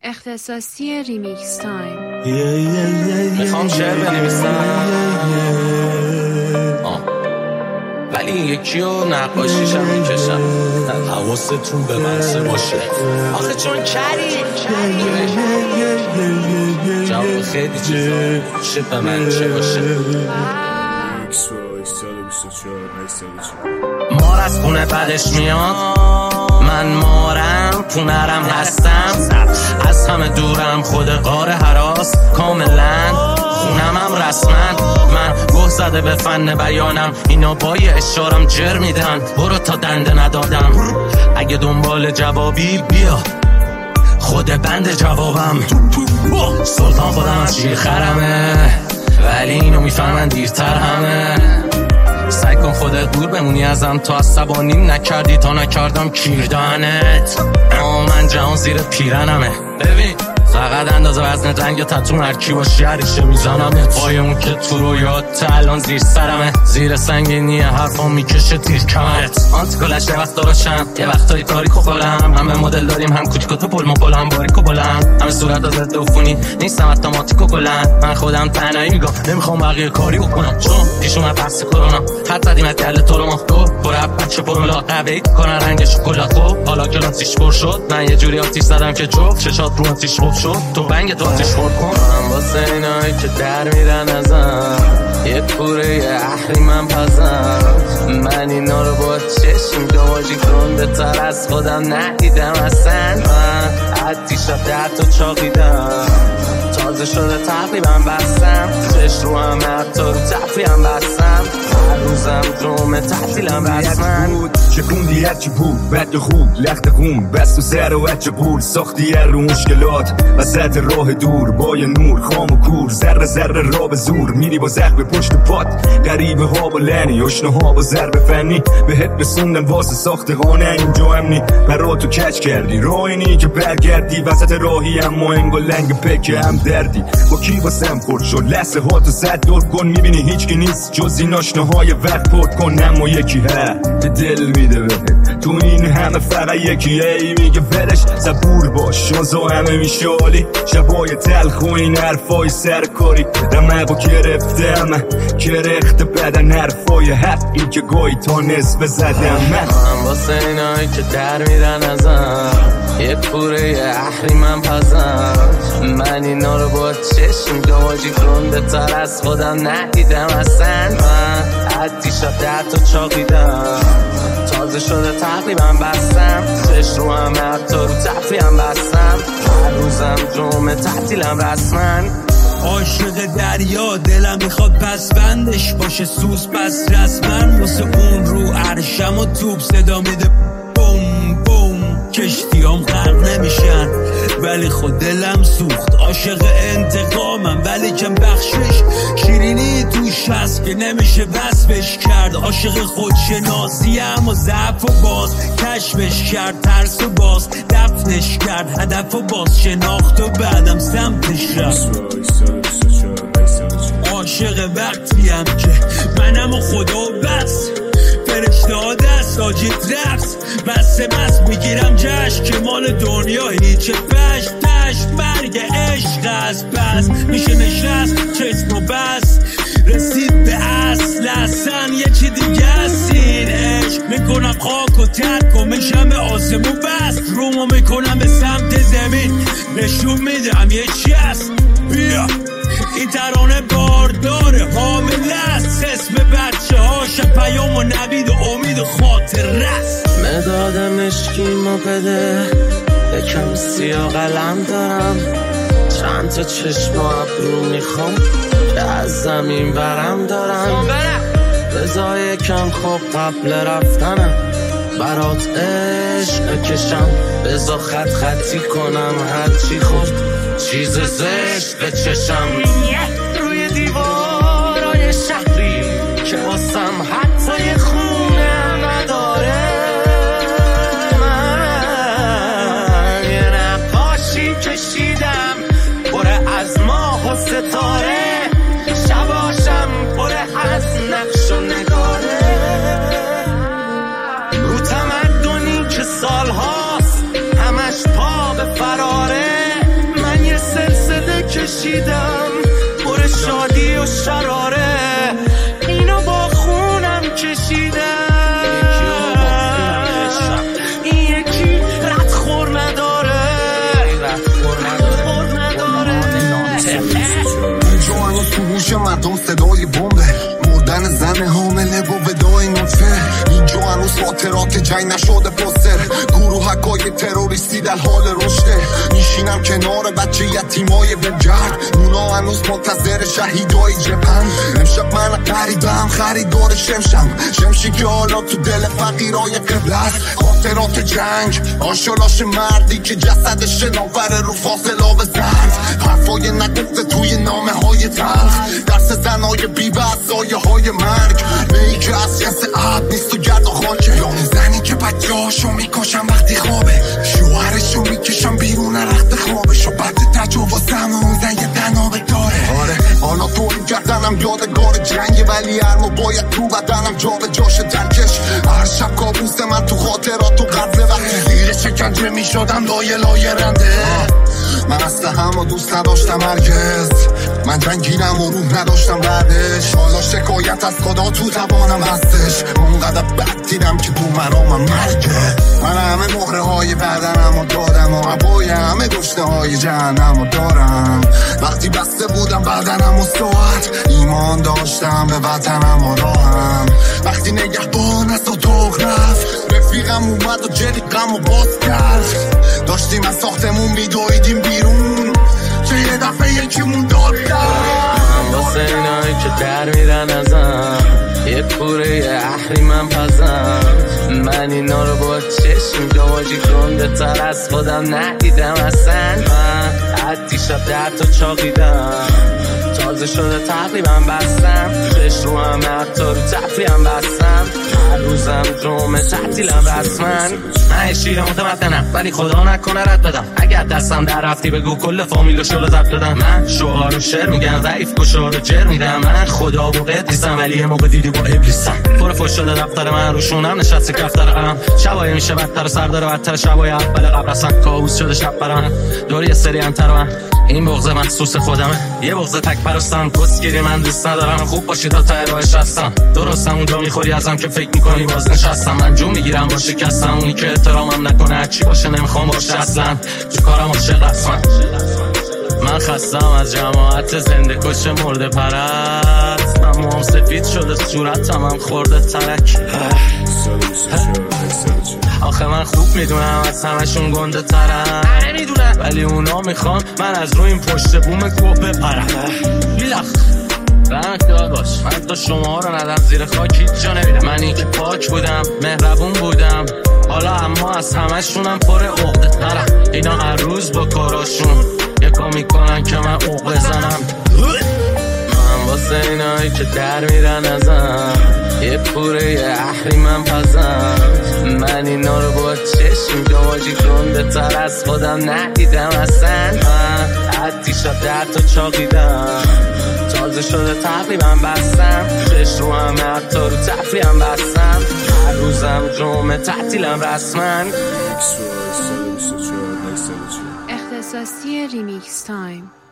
اختصاصی ریمیکس تایم. میخوام شعر بنویسم ولی یکی رو نقاشیشم میکشم. حواستون به منصه باشه آخه چون کری جواب خیلی چیزا به من چه باشه. مار از خونه بدش میاد، من مارم تو نرم هستم، از همه دورم خود غار هراس کاملا خونم هم رسمن. من گوه زده به فن بیانم، اینا با یه اشارم جر میدن، برو تا دنده ندادم. اگه دنبال جوابی بیا خود بند جوابم. سلطان خودم از شیر خرمه ولی اینو میفهمن دیرتر همه. سعی کن خودت دور بمونی ازم تا عصبانی نکردی تا نکردم کیردانت. من جهان زیر پیرنمه، ببین فقط اندازه وزن رنگ تتون هرکی باشی هریشه میزنمت. پایمون که تو رو یاد الان زیر سرمه، زیر سنگینی حرفا میکشه تیر کمرت. آنتیکلش یه وقت داراشم یه وقتایی تاریک و خلم، همه مدل داریم هم کوچیک و تو پل مپل هم باریک و بلند، همه صورت ها ضد عفونی نیستم اتوماتیک و کلند. من خودم تنهایی میگم نمیخوام بقیه کاری بکنم، چون پیش اومد بحث کرونا حد زدیم از گله تو رو ما برب بچه پرولا قبیل کنن رنگ شکلات. خب حالا که آتیش پر شد من یه جوری آتیش زدم که جفت چشات رو آتیش خوب شد، تو بنگ تو آتیش خور کن. من واسه اینایی که در میرن ازم یه پوره یه احریمم پزم، من اینا رو با چشم دواجی گنده تر از خودم ندیدم اصلا. من حتی شب 10 تا چاقیدم تازه شده تقریبا بستم، چش رو هم حتی رو تفریم بستم، هر روزم جمعه تحصیلم رسمن. شکوندی هرچی بود بد خوب لخت خون بست و سر و بچه بود، ساختی رو مشکلات وسط راه دور با یه نور خام و کور، ذره ذره را به زور میری با زخم پشت پات، غریبه ها با لنی اشنه ها با ضرب فنی، بهت رسوندم واسه ساخته خانه اینجا امنی، براتو کچ کردی راه اینی که برگردی وسط راهی اما انگا لنگ پکه هم دردی. با کی واسم خورد شد لحظه ها تو صد دور کن، میبینی هیچ کی نیست جز این آشنه های وقت پرد کن، اما یکی هست دل میده بهت تو این همه فقط یکی ای میگه ولش صبور باش شازا همه میشالی شبای تلخ و این حرفای سرکاری رمه با گرفتم کرخت بدن حرفای حقی که گاهی تا نصف زدم. من واسه اینایی که در میرن ازم یه پوره یه احریمم پزم، من اینا رو با چشم دواجی گنده تر از خودم ندیدم اصلا. من حتی شب 10 تا چاقیدم تازه شده تقریبا بستم، چش رو هم حتی رو تفریم بستم، هر روزم جمعه تعطیلم رسمن. عاشق دریا دلم میخواد پس بندش باشه سوز پس رسمن، واسه اون رو عرشم و توب صدا میده بوم بوم، کشتیام غرق نمیشن ولی خود دلم سوخت. عاشق انتقامم ولی کم بخشش شیرینی توش هست که نمیشه وصفش کرد. عاشق خودشناسی اما ضعف و باز کشفش کرد، ترس و باز دفنش کرد، هدف و باز شناخت و بعدم سمتش رفت. عاشق وقتیم که منم و خدا و بس، فرشته ها دست آجید رقص بسته بس میگیرم جشن که مال دنیا هیچه پشت تشت مرگ عشق است، پس میشه نشست چشم و بس رسید به اصل اصلا یه چی دیگه است این عشق. میکنم خاک و ترک و میشم به آسمون بس، رومو میکنم به سمت زمین نشون میدم یه چی است. بیا این ترانه بارداره حامل است، اسم بچه هاش پیام و نوید و امید و خاطر رست. مداد مشکی ما بده یکم سیاه قلم دارم، چند تا چشم و ابرو میخوام که از زمین برم دارم، بذار یکم خوب قبل رفتنم برات عشق کشم، بذار خط خطی کنم هرچی خود چیز زشت به چشم. روی دیوارای شهری که واسم حتی یه خونه نداره، من یه نقاشی کشیدم پره از ماه و ستاره، شباشم پره از نقش و نگاره، رو تمدنی که سالهاست همش پا به فراره، کشیدم پر شادی و شراره، اینو با خونم کشیدم. این یکی ردخور نداره. اینجا هنوز تو گوش مردم صدای بمبه، مردن زن حامله با ودای نطفه. اینجا هنوز خاطرات جنگ نشده پوستر، گروهکای تروریستی در حال رشده. میشینم کنار بچه یتیمای بگرد، اونا هنوز منتظر شهیدای جبهن. امشب من غریبم خریدار شمشی که حالا تو دل فقیرای قبله است. خاطرات جنگ، آشالاش مردی که جسدش ناور رو فاصل آب زرد. حرفای نگفته توی نامه های تلخ، درس زنای بی‌بس سایه های مرگ. میی که از جنس عهد نیست و گرد و خاکه، یا اون زنی که بچه هاشو میکشن وقتی خوابه، شوهرشو میکشن بیرون رخت خوابش. و بعد تجاوزم اون زن یه تنابه داره. آره حالا تو این گردنم یادگار جنگه، ولی هرمو باید تو بدنم جا به جاش درکش. هر شب کابوس من تو خاطرات و قبله، وقتی زیر شکنجه میشدم لایه رنده. من اصلا همو دوست نداشتم هرگز، من جنگیرم و روح نداشتم بعدش. حالا شکایت از خدا تو توانم هستش، اونقدر بد دیدم که تو مرامم مرگه. من همه مهره های بدنم و دادم و عبای همه گشته های جهنم و دارم. وقتی بسته بودم بدنم و ساعت، ایمان داشتم به وطنم و راهم. وقتی نگهبان از اتاق رفت، رفیقم اومد و جریقم و باز کرد. داشتیم از ساختمون میدویدیم بیرون، چه یه دفعه یکیمون داد کرد. من واسه اینایی که در میرن ازم، یه کوره اهریمن پزم. من اینا رو با چشم گواجی گنده تر از خودم ندیدم اصلا. من حتی شب 10 تا چاقیدم، تازه شده تقریبا بستم. چش رو هم حتی رو تفریم بستم. هر روزم جمعه تعطیلم رسما. من شیر متمدنم ولی خدا نکنه رد بدم. اگر دستم در رفتی بگو کل فامیلو شلو زد دادم. من شعار و شعر میگم ضعیف گشار و جر میدم. من خدا و قدیسم ولی یه موقع دیدی با ابلیسم. پر فوش شده دفتر من روشونم نشسته کفتر قلم. شبای میشه بدتر و سردار بدتر، شبای اول قبل اصلا کابوس شده شب برم. دوری سری انتر من این بغض مخصوص خودمه، یه بغض تک پرستم. کسگیری من دوست ندارم، خوب باشی تا ته راهش هستم. درستم اونجا میخوری ازم که فکر میکنی باز نشستم. من جون میگیرم با شکستم، اونی که احترامم نکنه هرچی باشه نمیخوام باشه اصلا. تو کارم عاشق اصلا. من خستم از جماعت زنده کش مرده پرست. من موام سفید شده صورتم هم خورده ترک. آخه من خوب میدونم از همشون گنده ترم، نمیدونم ولی اونا میخوان من از روی این پشت بوم کوه بپرم. بیلخ رحمت دار باش، من تا شما رو ندم زیر خاک هیچ جا نمیدم. من این که پاک بودم مهربون بودم، حالا اما از همشونم پر عقده ترم. اینا هر روز با کاراشون یکا میکنن که من عقد بزنم. من واسه اینایی که در میرن ازم، یه پوره اهریمن پزم. من اینا رو با چشم گواجی گنده تر از خودم ندیدم اصلا. من حتی شب 10 تا چاقیدم، تازه شده تقریبا بستم. چش رو هم حتی رو تفریم بستم. هر روزم جمعه تعطیلم رسما. اختصاصی ریمیکس تایم.